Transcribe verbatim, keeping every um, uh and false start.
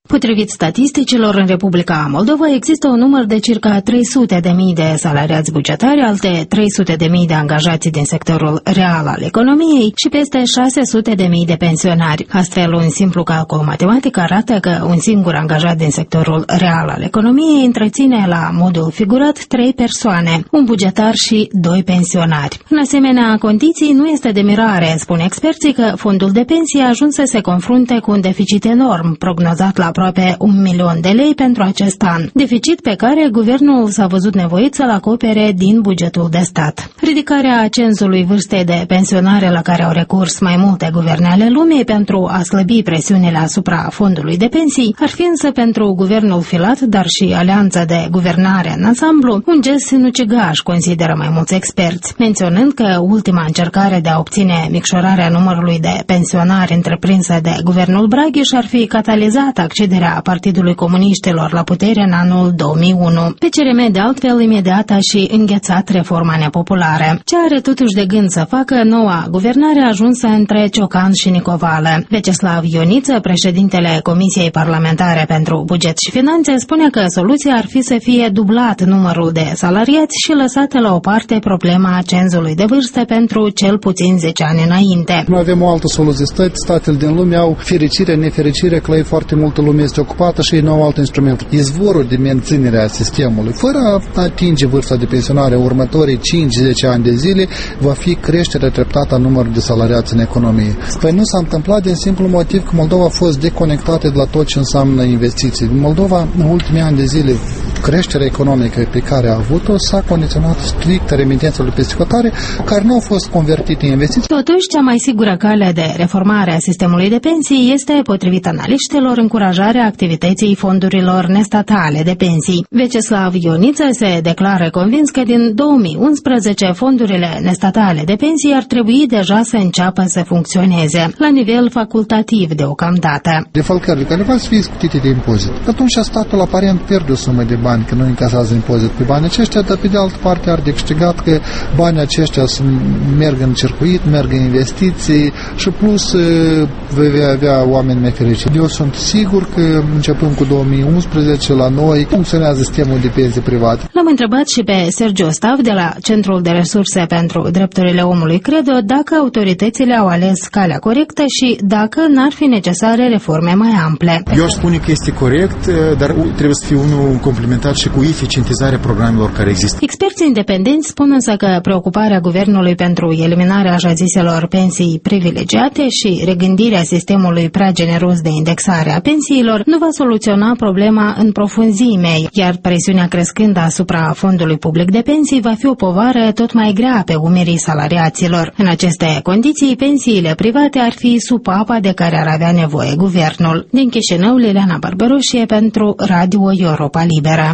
Potrivit statisticilor, în Republica Moldova există un număr de circa trei sute de mii de salariați bugetari, alte trei sute de mii de angajați din sectorul real al economiei și peste șase sute de mii de pensionari. Astfel, un simplu calcul matematic arată că un singur angajat din sectorul real al economiei întreține la modul figurat trei persoane, un bugetar și doi pensionari. În asemenea condiții, nu este de mirare, spun experții, că fondul de pensii a ajuns să se confrunte cu un deficit enorm, prognozat la aproape un milion de lei pentru acest an. Deficit pe care guvernul s-a văzut nevoit să-l acopere din bugetul de stat. Ridicarea cenzului vârstei de pensionare la care au recurs mai multe guverne ale lumii pentru a slăbi presiunile asupra fondului de pensii ar fi însă pentru guvernul filat, dar și alianța de guvernare în ansamblu, un gest sinucigaș, consideră mai mulți experți, menționând că ultima încercare de a obține micșorarea numărului de pensionari întreprinsă de guvernul Braghiș ar fi catalizat accederea Partidului Comuniștilor la putere în anul două mii unu. P C R M, de altfel, imediat a și înghețat reforma nepopulare. Ce are totuși de gând să facă noua guvernare ajunsă între Ciocan și Nicovală. Vyacheslav Ioniță, președintele Comisiei Parlamentare pentru Buget și Finanțe, spune că soluția ar fi să fie dublat numărul de salariați și lăsată la o parte problema cenzului de vârstă pentru cel puțin zece ani înainte. Nu avem o altă soluție. Statele din lume au fericire, nefericire, că la foarte multă lume este ocupată și ei nu au alt instrument. Izvorul de menținere a sistemului, fără a atinge vârsta de pensionare următorii cinci zece ani de zile, va fi creșterea treptată a numărului de salariați în economie. Păi nu s-a întâmplat din simplu motiv că Moldova a fost deconectată de la tot ce înseamnă investiții. Moldova, în ultimii ani de zile, creșterea economică pe care a avut-o s-a condiționat strict remitențelor peste hotare, care nu au fost convertite în investiții. Totuși, cea mai sigură cale de reformare a sistemului de pensii este, potrivit analiștilor, încurajarea activității fondurilor nestatale de pensii. Vyacheslav Ioniță se declară convins că din două mii unsprezece fondurile nestatale de pensii ar trebui deja să înceapă să funcționeze la nivel facultativ deocamdată. Defalcările care vor fi scutite de impozit. Atunci statul aparent pierde o sumă de bani că nu încasează impozit pe banii aceștia, dar pe de altă parte are de câștigat că banii aceștia merg în circuit, merg în investiții și plus vei avea oameni mai fericiți. Eu sunt sigur că începând cu două mii unsprezece la noi funcționează sistemul de pensii private. L-am întrebat și pe Sergiu Stav de la Centrul de Resurse pentru Drepturile Omului Credo dacă autoritățile au ales calea corectă și dacă n-ar fi necesare reforme mai ample. Eu aș spune că este corect, dar trebuie să fie unul complementat și cu eficientizarea programelor care există. Experții independenți spun însă că preocuparea guvernului pentru eliminarea așa ziselor pensii privilegiate și regândirea sistemului prea generos de indexare a pensiilor nu va soluționa problema în profunzime, iar presiunea crescând asupra fondului public de pensii va fi o povară tot mai grea pe umerii salariaților. În aceste condiții, pensiile private ar fi supapa de care ar avea nevoie guvernul. Din Chișinău, Liliana Barberoșie pentru Radio Europa Liberă.